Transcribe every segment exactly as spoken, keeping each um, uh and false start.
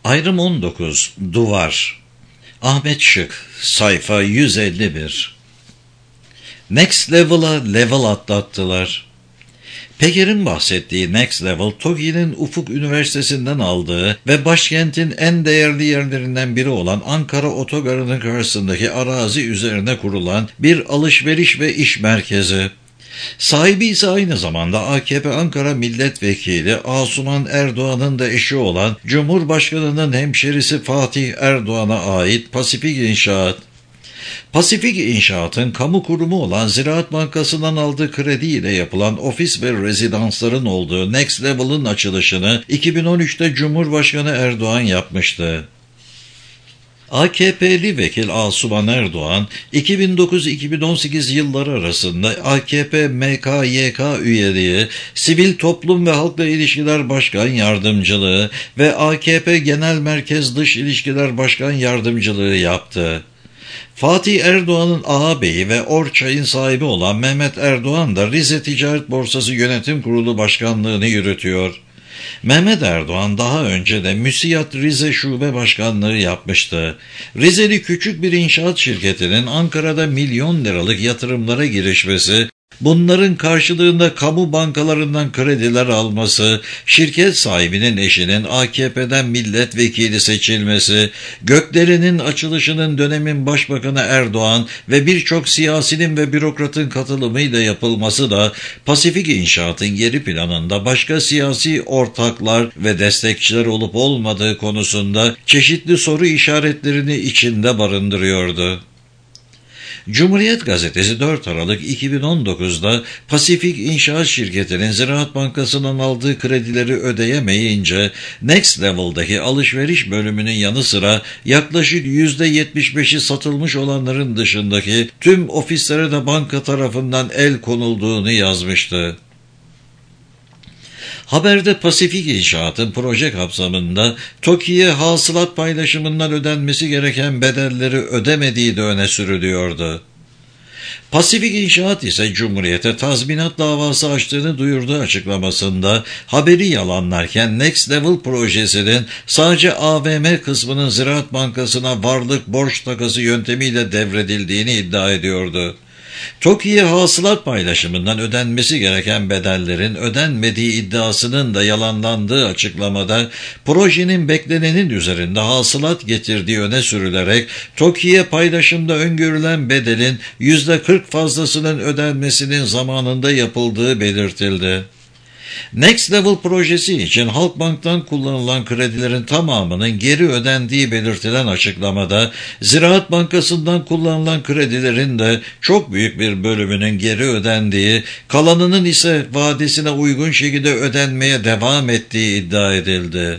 Ayrım on dokuz. Duvar. Ahmet Şık. Sayfa yüz elli bir. Next Level'a level atlattılar. Peker'in bahsettiği Next Level, TOGİ'nin Ufuk Üniversitesi'nden aldığı ve başkentin en değerli yerlerinden biri olan Ankara Otogarı'nın karşısındaki arazi üzerine kurulan bir alışveriş ve iş merkezi. Sahibi ise aynı zamanda A K P Ankara Milletvekili Asuman Erdoğan'ın da eşi olan Cumhurbaşkanı'nın hemşerisi Fatih Erdoğan'a ait Pasifik İnşaat. Pasifik İnşaat'ın kamu kurumu olan Ziraat Bankası'ndan aldığı krediyle yapılan ofis ve rezidansların olduğu Next Level'ın açılışını iki bin on üçte Cumhurbaşkanı Erdoğan yapmıştı. A K P'li vekil Asuman Erdoğan, iki bin dokuz iki bin on sekiz yılları arasında A K P M K Y K üyeliği, Sivil Toplum ve Halkla İlişkiler Başkan Yardımcılığı ve A K P Genel Merkez Dış İlişkiler Başkan Yardımcılığı yaptı. Fatih Erdoğan'ın ağabeyi ve Orçay'ın sahibi olan Mehmet Erdoğan da Rize Ticaret Borsası Yönetim Kurulu Başkanlığını yürütüyor. Mehmet Erdoğan daha önce de Müsiyat Rize Şube Başkanlığı yapmıştı. Rizeli küçük bir inşaat şirketinin Ankara'da milyon liralık yatırımlara girişmesi, bunların karşılığında kamu bankalarından krediler alması, şirket sahibinin eşinin A K P'den milletvekili seçilmesi, gökdelenin açılışının dönemin Başbakanı Erdoğan ve birçok siyasinin ve bürokratın katılımıyla yapılması da Pasifik İnşaat'ın geri planında başka siyasi ortaklar ve destekçiler olup olmadığı konusunda çeşitli soru işaretlerini içinde barındırıyordu. Cumhuriyet Gazetesi dört Aralık iki bin on dokuzda Pasifik İnşaat Şirketi'nin Ziraat Bankası'ndan aldığı kredileri ödeyemeyince Next Level'daki alışveriş bölümünün yanı sıra yaklaşık yüzde yetmiş beşi satılmış olanların dışındaki tüm ofislere de banka tarafından el konulduğunu yazmıştı. Haberde Pasifik İnşaat'ın proje kapsamında TOKİ'ye hasılat paylaşımından ödenmesi gereken bedelleri ödemediği de öne sürülüyordu. Pasifik İnşaat ise Cumhuriyet'e tazminat davası açtığını duyurduğu açıklamasında haberi yalanlarken Next Level projesinin sadece A V M kısmının Ziraat Bankası'na varlık borç takası yöntemiyle devredildiğini iddia ediyordu. TOKİ'ye hasılat paylaşımından ödenmesi gereken bedellerin ödenmediği iddiasının da yalanlandığı açıklamada projenin beklenenin üzerinde hasılat getirdiği öne sürülerek TOKİ'ye paylaşımda öngörülen bedelin yüzde kırk fazlasının ödenmesinin zamanında yapıldığı belirtildi. Next Level projesi için Halkbank'tan kullanılan kredilerin tamamının geri ödendiği belirtilen açıklamada, Ziraat Bankası'ndan kullanılan kredilerin de çok büyük bir bölümünün geri ödendiği, kalanının ise vadesine uygun şekilde ödenmeye devam ettiği iddia edildi.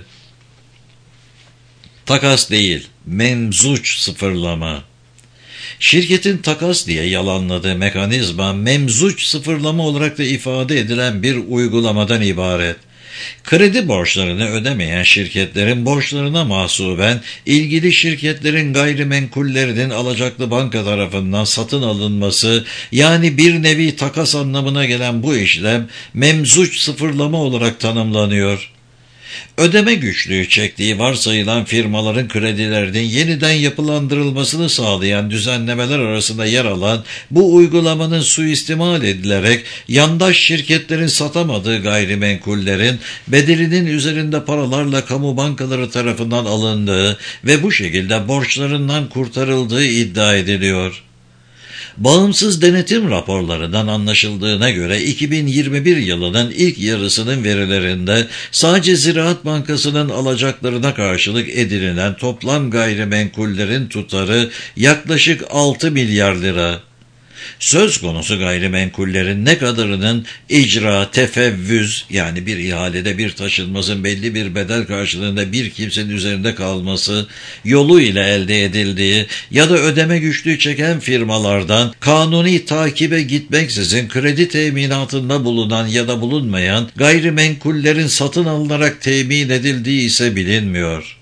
Takas değil, memzuç sıfırlama. Şirketin takas diye yalanladığı mekanizma memzuç sıfırlama olarak da ifade edilen bir uygulamadan ibaret. Kredi borçlarını ödemeyen şirketlerin borçlarına mahsuben ilgili şirketlerin gayrimenkullerinin alacaklı banka tarafından satın alınması, yani bir nevi takas anlamına gelen bu işlem memzuç sıfırlama olarak tanımlanıyor. Ödeme güçlüğü çektiği varsayılan firmaların kredilerinin yeniden yapılandırılmasını sağlayan düzenlemeler arasında yer alan bu uygulamanın suistimal edilerek yandaş şirketlerin satamadığı gayrimenkullerin bedelinin üzerinde paralarla kamu bankaları tarafından alındığı ve bu şekilde borçlarından kurtarıldığı iddia ediliyor. Bağımsız denetim raporlarından anlaşıldığına göre iki bin yirmi bir yılının ilk yarısının verilerinde sadece Ziraat Bankası'nın alacaklarına karşılık edinilen toplam gayrimenkullerin tutarı yaklaşık altı milyar lira. Söz konusu gayrimenkullerin ne kadarının icra, tefevvüz, yani bir ihalede bir taşınmazın belli bir bedel karşılığında bir kimsenin üzerinde kalması yolu ile elde edildiği ya da ödeme güçlüğü çeken firmalardan kanuni takibe gitmeksizin kredi teminatında bulunan ya da bulunmayan gayrimenkullerin satın alınarak temin edildiği ise bilinmiyor.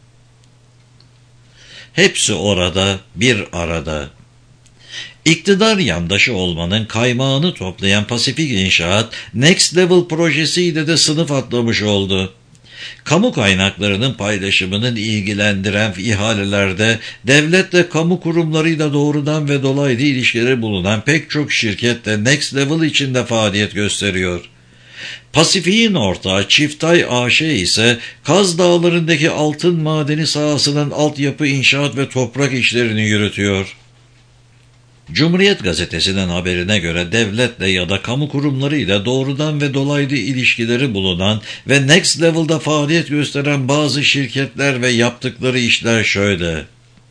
Hepsi orada, bir arada. İktidar yandaşı olmanın kaymağını toplayan Pasifik İnşaat, Next Level projesiyle de sınıf atlamış oldu. Kamu kaynaklarının paylaşımının ilgilendiren ihalelerde devletle kamu kurumlarıyla doğrudan ve dolaylı ilişkileri bulunan pek çok şirket de Next Level içinde faaliyet gösteriyor. Pasifik'in ortağı Çiftay A Ş ise Kaz Dağları'ndaki altın madeni sahasının altyapı, inşaat ve toprak işlerini yürütüyor. Cumhuriyet Gazetesi'nin haberine göre devletle ya da kamu kurumlarıyla doğrudan ve dolaylı ilişkileri bulunan ve Next Level'da faaliyet gösteren bazı şirketler ve yaptıkları işler şöyle.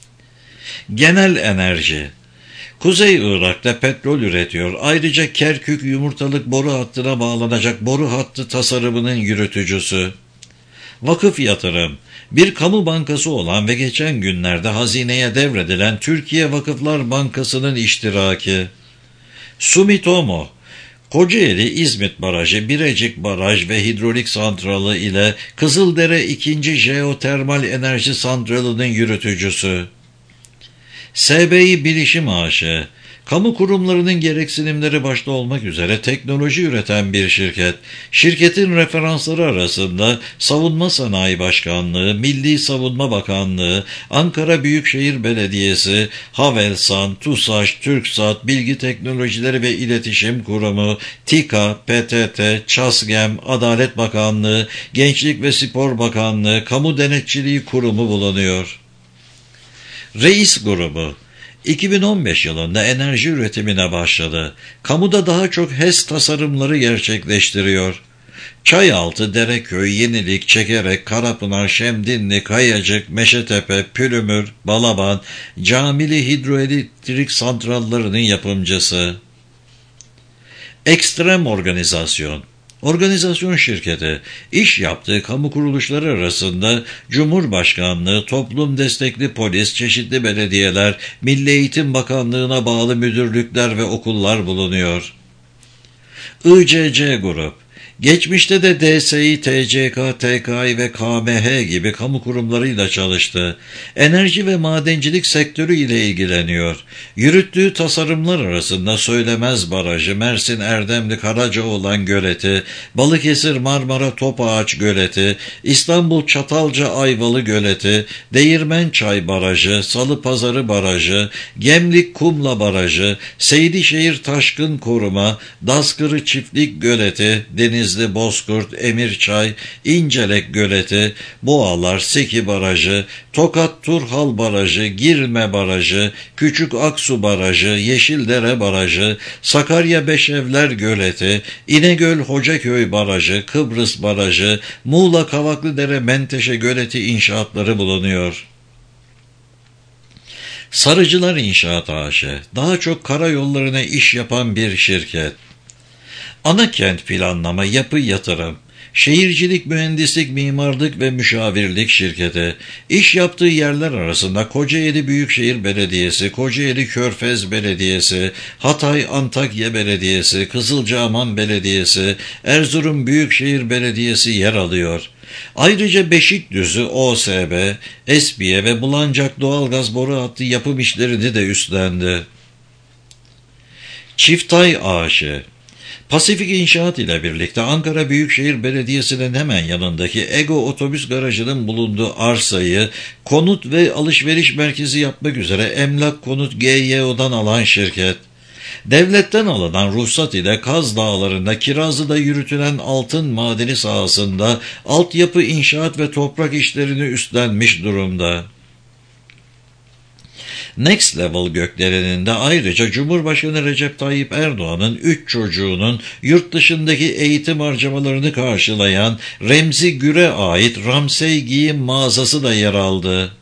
Genel Enerji Kuzey Irak'ta petrol üretiyor. Ayrıca Kerkük yumurtalık boru hattına bağlanacak boru hattı tasarımının yürütücüsü. Vakıf Yatırım Bir kamu bankası olan ve geçen günlerde hazineye devredilen Türkiye Vakıflar Bankası'nın iştiraki. Sumitomo Kocaeli İzmit Barajı, Birecik Baraj ve Hidrolik Santralı ile Kızıldere ikinci Jeotermal Enerji Santralı'nın yürütücüsü. S B İ Bilişim A Ş Kamu kurumlarının gereksinimleri başta olmak üzere teknoloji üreten bir şirket. Şirketin referansları arasında Savunma Sanayi Başkanlığı, Milli Savunma Bakanlığı, Ankara Büyükşehir Belediyesi, Havelsan, TUSAŞ, TürkSat, Bilgi Teknolojileri ve İletişim Kurumu, TİKA, P T T, ÇASGEM, Adalet Bakanlığı, Gençlik ve Spor Bakanlığı, Kamu Denetçiliği Kurumu bulunuyor. Reis Grubu iki bin on beş yılında enerji üretimine başladı. Kamuda daha çok HES tasarımları gerçekleştiriyor. Çayaltı, Dereköy, Yenilik, Çekerek, Karapınar, Şemdinli, Kayacık, Meşetepe, Pülümür, Balaban, Camili hidroelektrik santrallarının yapımcısı. Ekstrem Organizasyon Organizasyon şirketi, iş yaptığı kamu kuruluşları arasında Cumhurbaşkanlığı, toplum destekli polis, çeşitli belediyeler, Milli Eğitim Bakanlığı'na bağlı müdürlükler ve okullar bulunuyor. I C C Grup Geçmişte de D S İ, T C K, T K İ ve K M H gibi kamu kurumlarıyla çalıştı. Enerji ve madencilik sektörü ile ilgileniyor. Yürüttüğü tasarımlar arasında Söylemez Barajı, Mersin Erdemli Karacaoğlan Göleti, Balıkesir Marmara Topağaç Göleti, İstanbul Çatalca Ayvalı Göleti, Değirmençay Barajı, Salıpazarı Barajı, Gemlik Kumla Barajı, Seydişehir Taşkın Koruma, Daskırı Çiftlik Göleti, Deniz Bozkurt, Emirçay, İncelek Göleti, Boğalar, Seki Barajı, Tokat Turhal Barajı, Girme Barajı, Küçük Aksu Barajı, Yeşildere Barajı, Sakarya Beşevler Göleti, İnegöl Hocaköy Barajı, Kıbrıs Barajı, Muğla Kavaklıdere Menteşe Göleti inşaatları bulunuyor. Sarıcılar İnşaat A Ş daha çok karayollarına iş yapan bir şirket. Ana kent planlama, yapı, yatırım, şehircilik, mühendislik, mimarlık ve müşavirlik şirketi. İş yaptığı yerler arasında Kocaeli Büyükşehir Belediyesi, Kocaeli Körfez Belediyesi, Hatay Antakya Belediyesi, Kızılcahamam Belediyesi, Erzurum Büyükşehir Belediyesi yer alıyor. Ayrıca Beşikdüzü O S B, Esbiye ve Bulancak Doğalgaz Boru Hattı yapım işlerini de üstlendi. Çiftay A Ş Pasifik İnşaat ile birlikte Ankara Büyükşehir Belediyesi'nin hemen yanındaki Ego Otobüs Garajı'nın bulunduğu arsayı konut ve alışveriş merkezi yapmak üzere Emlak Konut G Y O'dan alan şirket. Devletten alınan ruhsat ile Kaz Dağları'nda Kirazlı'da yürütülen altın madeni sahasında altyapı, inşaat ve toprak işlerini üstlenmiş durumda. Next Level gökdeleninde ayrıca Cumhurbaşkanı Recep Tayyip Erdoğan'ın üç çocuğunun yurt dışındaki eğitim harcamalarını karşılayan Remzi Gür'e ait Ramsey giyim mağazası da yer aldı.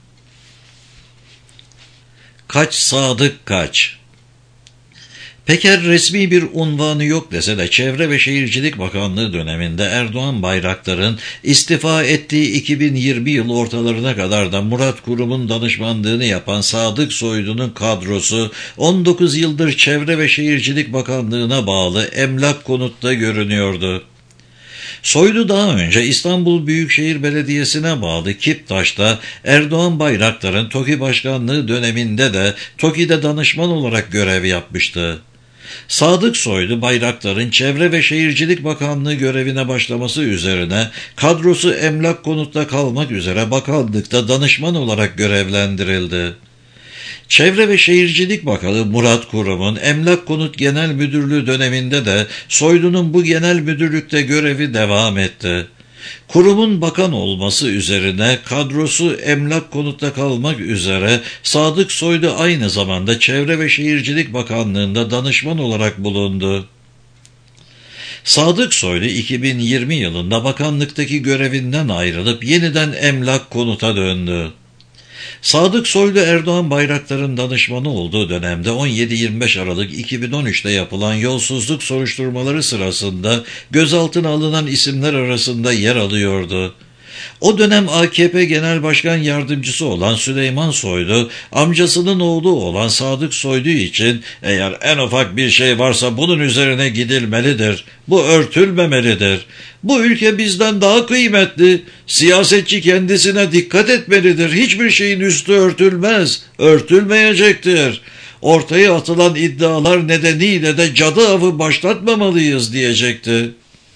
Kaç Sadık Kaç Peker resmi bir unvanı yok dese de Çevre ve Şehircilik Bakanlığı döneminde Erdoğan Bayraktar'ın istifa ettiği iki bin yirmi yıl ortalarına kadar da Murat Kurum'un danışmanlığını yapan Sadık Soylu'nun kadrosu on dokuz yıldır Çevre ve Şehircilik Bakanlığı'na bağlı Emlak Konut'ta görünüyordu. Soylu daha önce İstanbul Büyükşehir Belediyesi'ne bağlı Kiptaş'ta Erdoğan Bayraktar'ın TOKİ Başkanlığı döneminde de TOKİ'de danışman olarak görev yapmıştı. Sadık Soylu, Bayraktar'ın Çevre ve Şehircilik Bakanlığı görevine başlaması üzerine kadrosu Emlak Konut'ta kalmak üzere bakanlıkta danışman olarak görevlendirildi. Çevre ve Şehircilik Bakanı Murat Kurum'un Emlak Konut Genel Müdürlüğü döneminde de Soylu'nun bu genel müdürlükte görevi devam etti. Kurumun bakan olması üzerine kadrosu Emlak Konut'ta kalmak üzere Sadık Soylu aynı zamanda Çevre ve Şehircilik Bakanlığı'nda danışman olarak bulundu. Sadık Soylu iki bin yirmi yılında bakanlıktaki görevinden ayrılıp yeniden Emlak Konut'a döndü. Sadık Soylu, Erdoğan Bayraktar'ın danışmanı olduğu dönemde on yedi yirmi beş Aralık iki bin on üç'te yapılan yolsuzluk soruşturmaları sırasında gözaltına alınan isimler arasında yer alıyordu. O dönem A K P Genel Başkan Yardımcısı olan Süleyman Soylu, amcasının oğlu olan Sadık Soylu için eğer en ufak bir şey varsa bunun üzerine gidilmelidir, bu örtülmemelidir. Bu ülke bizden daha kıymetli, siyasetçi kendisine dikkat etmelidir, hiçbir şeyin üstü örtülmez, örtülmeyecektir. Ortaya atılan iddialar nedeniyle de cadı avı başlatmamalıyız diyecekti.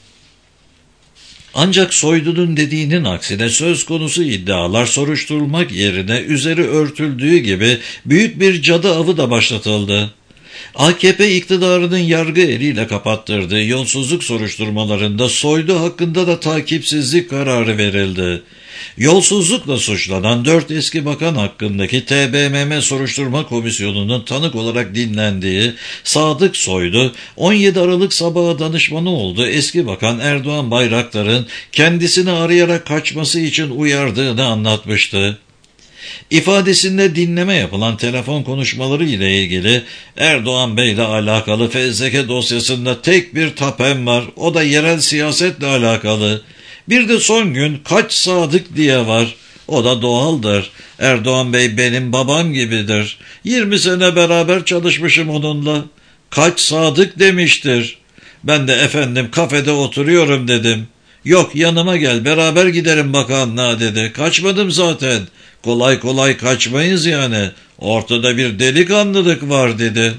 Ancak Soylu'nun dediğinin aksine söz konusu iddialar soruşturulmak yerine üzeri örtüldüğü gibi büyük bir cadı avı da başlatıldı. A K P iktidarının yargı eliyle kapattırdığı yolsuzluk soruşturmalarında Soylu hakkında da takipsizlik kararı verildi. Yolsuzlukla suçlanan dört eski bakan hakkındaki T B M M Soruşturma Komisyonu'nun tanık olarak dinlendiği Sadık Soylu, on yedi Aralık sabahı danışmanı olduğu eski bakan Erdoğan Bayraktar'ın kendisini arayarak kaçması için uyardığını anlatmıştı. İfadesinde dinleme yapılan telefon konuşmaları ile ilgili Erdoğan Bey ile alakalı fezleke dosyasında tek bir tapem var, o da yerel siyasetle alakalı. Bir de son gün kaç Sadık diye var, o da doğaldır. Erdoğan Bey benim babam gibidir. yirmi sene beraber çalışmışım onunla. Kaç Sadık demiştir. Ben de efendim kafede oturuyorum dedim. Yok yanıma gel beraber gidelim bakanlığa dedi. Kaçmadım zaten. Kolay kolay kaçmayız yani. Ortada bir delikanlılık var dedi.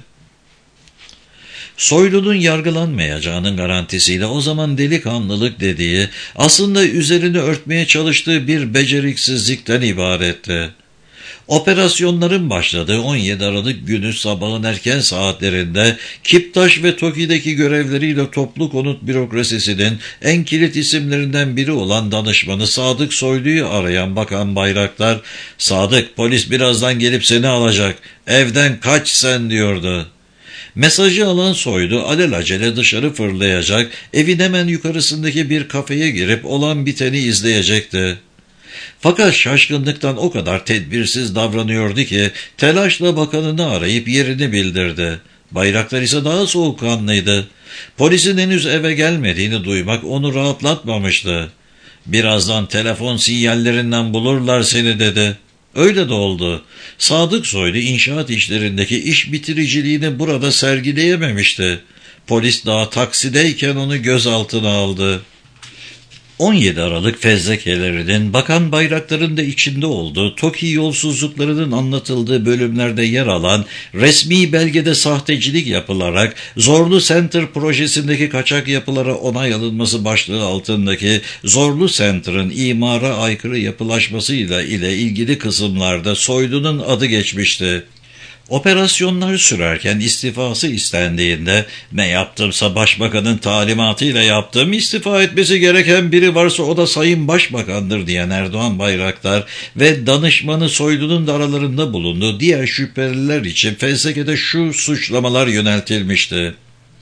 Soylu'nun yargılanmayacağının garantisiyle o zaman delikanlılık dediği aslında üzerini örtmeye çalıştığı bir beceriksizlikten ibaretti. Operasyonların başladığı on yedi Aralık günü sabahın erken saatlerinde Kiptaş ve TOKİ'deki görevleriyle toplu konut bürokrasisinin en kilit isimlerinden biri olan danışmanı Sadık Soylu'yu arayan Bakan Bayraktar, "Sadık, polis birazdan gelip seni alacak, evden kaç sen" diyordu. Mesajı alan Soylu alelacele dışarı fırlayacak, evin hemen yukarısındaki bir kafeye girip olan biteni izleyecekti. Fakat şaşkınlıktan o kadar tedbirsiz davranıyordu ki telaşla bakanını arayıp yerini bildirdi. Bayraktar ise daha soğukkanlıydı. Polisin henüz eve gelmediğini duymak onu rahatlatmamıştı. "Birazdan telefon sinyallerinden bulurlar seni" dedi. Öyle de oldu. Sadık Soylu inşaat işlerindeki iş bitiriciliğini burada sergileyememişti. Polis daha taksideyken onu gözaltına aldı. on yedi Aralık fezlekelerinin Bakan Bayraktar'ın da içinde olduğu TOKİ yolsuzluklarının anlatıldığı bölümlerde yer alan resmi belgede sahtecilik yapılarak Zorlu Center projesindeki kaçak yapılara onay alınması başlığı altındaki Zorlu Center'ın imara aykırı yapılaşmasıyla ile ilgili kısımlarda Soylu'nun adı geçmişti. Operasyonlar sürerken istifası istendiğinde "Ne yaptımsa başbakanın talimatıyla yaptım, istifa etmesi gereken biri varsa o da Sayın Başbakan'dır" diyen Erdoğan Bayraktar ve danışmanı Soylu'nun da aralarında bulunduğu diğer şüpheliler için fezlekede şu suçlamalar yöneltilmişti.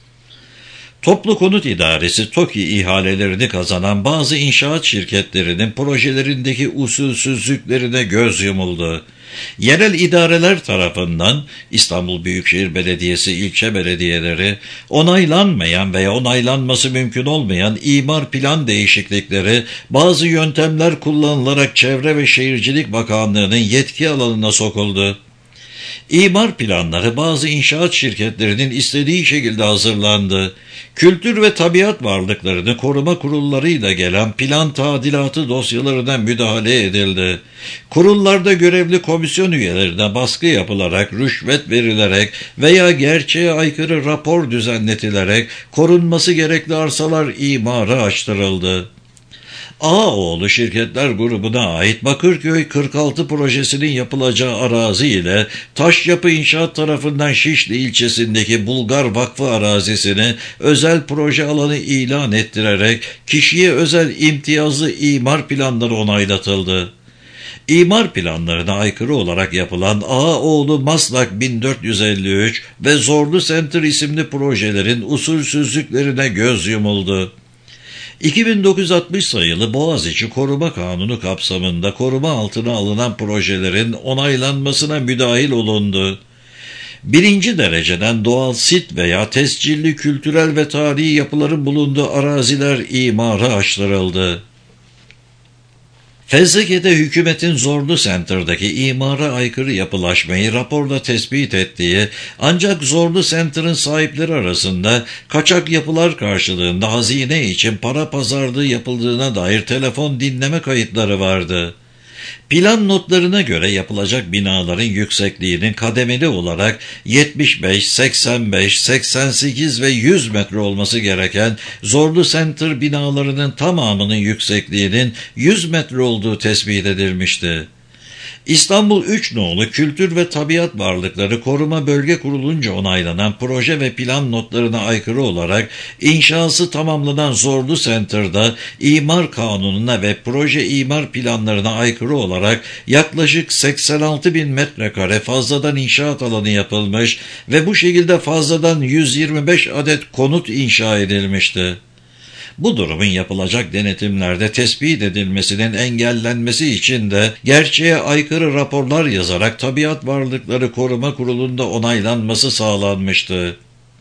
Toplu Konut İdaresi TOKİ ihalelerini kazanan bazı inşaat şirketlerinin projelerindeki usulsüzlüklerine göz yumuldu. Yerel idareler tarafından İstanbul Büyükşehir Belediyesi, ilçe belediyeleri onaylanmayan veya onaylanması mümkün olmayan imar plan değişiklikleri bazı yöntemler kullanılarak Çevre ve Şehircilik Bakanlığı'nın yetki alanına sokuldu. İmar planları bazı inşaat şirketlerinin istediği şekilde hazırlandı. Kültür ve tabiat varlıklarını koruma kurullarıyla gelen plan tadilatı dosyalarına müdahale edildi. Kurullarda görevli komisyon üyelerine baskı yapılarak, rüşvet verilerek veya gerçeğe aykırı rapor düzenletilerek korunması gerekli arsalar imara açtırıldı. Ağaoğlu Şirketler grubuna ait Bakırköy kırk altı projesinin yapılacağı arazi ile Taşyapı İnşaat tarafından Şişli ilçesindeki Bulgar Vakfı arazisini özel proje alanı ilan ettirerek kişiye özel imtiyazlı imar planları onaylatıldı. İmar planlarına aykırı olarak yapılan Ağaoğlu Maslak bin dört yüz elli üç ve Zorlu Center isimli projelerin usulsüzlüklerine göz yumuldu. iki bin dokuz yüz altmış sayılı Boğaziçi Koruma Kanunu kapsamında koruma altına alınan projelerin onaylanmasına müdahil olundu. Birinci dereceden doğal sit veya tescilli kültürel ve tarihi yapıların bulunduğu araziler imara açtırıldı. Fezleke'de hükümetin Zorlu Center'daki imara aykırı yapılaşmayı raporda tespit ettiği ancak Zorlu Center'ın sahipleri arasında kaçak yapılar karşılığında hazine için para pazarlığı yapıldığına dair telefon dinleme kayıtları vardı. Plan notlarına göre yapılacak binaların yüksekliğinin kademeli olarak yetmiş beş, seksen beş, seksen sekiz ve yüz metre olması gereken Zorlu Center binalarının tamamının yüksekliğinin yüz metre olduğu tespit edilmişti. İstanbul üç nolu Kültür ve Tabiat Varlıkları Koruma Bölge Kurulunca onaylanan proje ve plan notlarına aykırı olarak inşası tamamlanan Zorlu Center'da imar kanununa ve proje imar planlarına aykırı olarak yaklaşık seksen altı bin metrekare fazladan inşaat alanı yapılmış ve bu şekilde fazladan yüz yirmi beş adet konut inşa edilmişti. Bu durumun yapılacak denetimlerde tespit edilmesinin engellenmesi için de gerçeğe aykırı raporlar yazarak Tabiat Varlıkları Koruma Kurulu'nda onaylanması sağlanmıştı.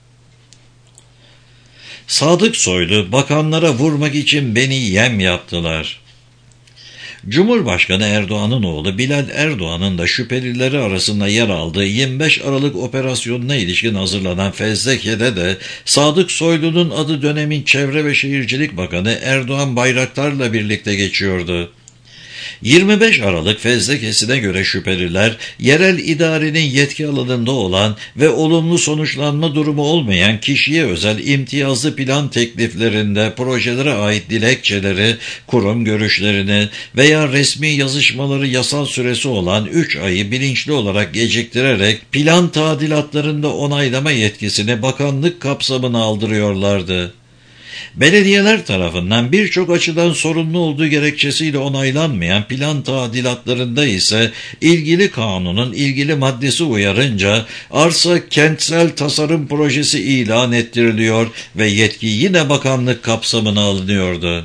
Sadık Soylu, bakanlara vurmak için beni yem yaptılar. Cumhurbaşkanı Erdoğan'ın oğlu Bilal Erdoğan'ın da şüphelileri arasında yer aldığı yirmi beş Aralık operasyonuna ilişkin hazırlanan fezlekede de Sadık Soylu'nun adı dönemin Çevre ve Şehircilik Bakanı Erdoğan Bayraktar'la birlikte geçiyordu. yirmi beş Aralık fezlekesine göre şüpheliler, yerel idarenin yetki alanında olan ve olumlu sonuçlanma durumu olmayan kişiye özel imtiyazlı plan tekliflerinde projelere ait dilekçeleri, kurum görüşlerini veya resmi yazışmaları yasal süresi olan üç ayı bilinçli olarak geciktirerek plan tadilatlarında onaylama yetkisini bakanlık kapsamına aldırıyorlardı. Belediyeler tarafından birçok açıdan sorumlu olduğu gerekçesiyle onaylanmayan plan tadilatlarında ise ilgili kanunun ilgili maddesi uyarınca arsa kentsel tasarım projesi ilan ettiriliyor ve yetki yine bakanlık kapsamına alınıyordu.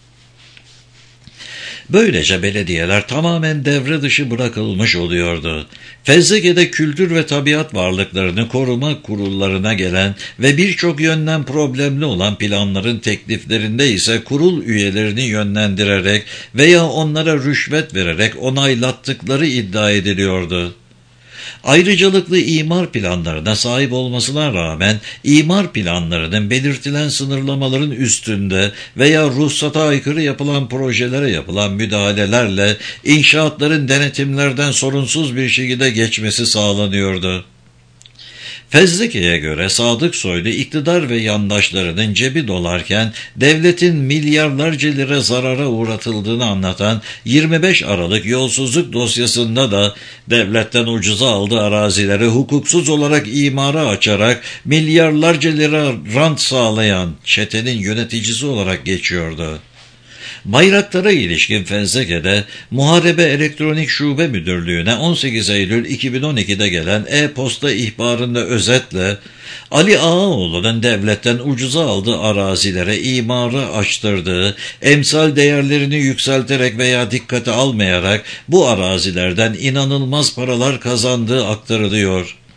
Böylece belediyeler tamamen devre dışı bırakılmış oluyordu. Fezleke'de kültür ve tabiat varlıklarını koruma kurullarına gelen ve birçok yönden problemli olan planların tekliflerinde ise kurul üyelerini yönlendirerek veya onlara rüşvet vererek onaylattıkları iddia ediliyordu. Ayrıcalıklı imar planlarına sahip olmasına rağmen imar planlarının belirtilen sınırlamaların üstünde veya ruhsata aykırı yapılan projelere yapılan müdahalelerle inşaatların denetimlerden sorunsuz bir şekilde geçmesi sağlanıyordu. Fezleke'ye göre Sadık Soylu iktidar ve yandaşlarının cebi dolarken devletin milyarlarca lira zarara uğratıldığını anlatan yirmi beş Aralık yolsuzluk dosyasında da devletten ucuza aldığı arazileri hukuksuz olarak imara açarak milyarlarca lira rant sağlayan çetenin yöneticisi olarak geçiyordu. Bayraktar'a ilişkin fezleke'de Muharebe Elektronik Şube Müdürlüğü'ne on sekiz Eylül iki bin on iki'de gelen e-posta ihbarında özetle Ali Ağaoğlu'nun devletten ucuza aldığı arazilere imarı açtırdığı, emsal değerlerini yükselterek veya dikkate almayarak bu arazilerden inanılmaz paralar kazandığı aktarılıyor.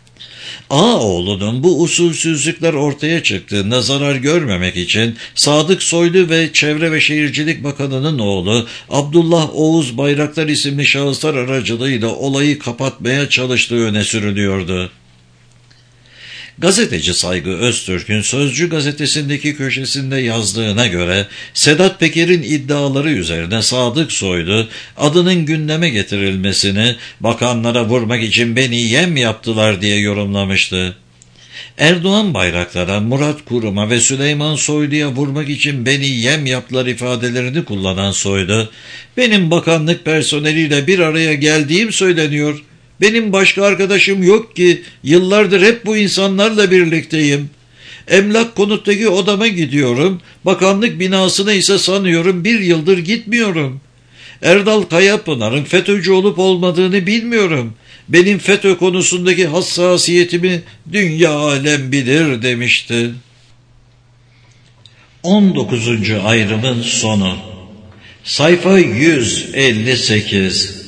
Ağaoğlu'nun bu usulsüzlükler ortaya çıktığında zarar görmemek için Sadık Soylu ve Çevre ve Şehircilik Bakanı'nın oğlu Abdullah Oğuz Bayraktar isimli şahıslar aracılığıyla olayı kapatmaya çalıştığı öne sürülüyordu. Gazeteci Saygı Öztürk'ün Sözcü gazetesindeki köşesinde yazdığına göre Sedat Peker'in iddiaları üzerine Sadık Soylu adının gündeme getirilmesini bakanlara vurmak için beni yem yaptılar diye yorumlamıştı. Erdoğan Bayraktar'a, Murat Kurum'a ve Süleyman Soylu'ya vurmak için beni yem yaptılar ifadelerini kullanan Soylu, benim bakanlık personeliyle bir araya geldiğim söyleniyor. Benim başka arkadaşım yok ki, yıllardır hep bu insanlarla birlikteyim. Emlak konuttaki odama gidiyorum, bakanlık binasına ise sanıyorum bir yıldır gitmiyorum. Erdal Kayapınar'ın FETÖ'cü olup olmadığını bilmiyorum. Benim FETÖ konusundaki hassasiyetimi dünya alem bilir demişti. on dokuzuncu ayrımın sonu. Sayfa yüz elli sekiz.